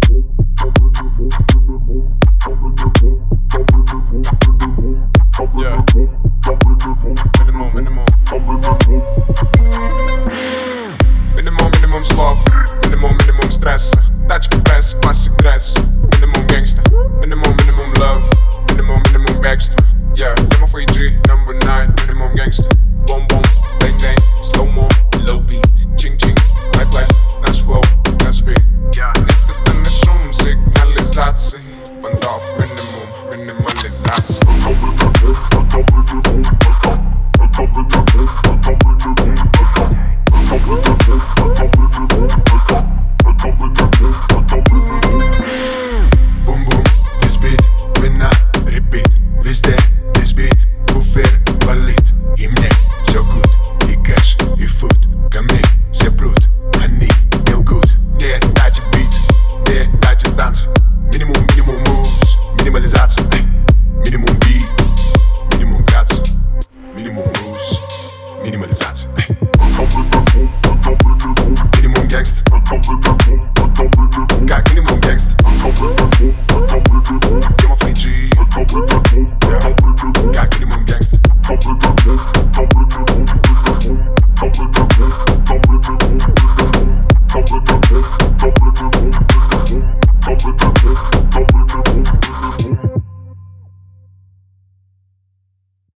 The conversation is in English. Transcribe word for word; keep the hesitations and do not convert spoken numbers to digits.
Yeah. Minimum, minimum. Minimum, minimum slov. Minimum, minimum stressa. Tática press, classic dress. Minimum gangsta. Minimum, minimum love. Minimum, minimum extra. Yeah, number four G, number nine. Minimum gangsta. Boom, boom, bang, bang. Slow mo, low beat. Ching, ching, clap, clap. Nasz flow, nasz beat. Yeah. Niet te dunne som, signalisatie. Want af minimum, minimalisatie. Minimum.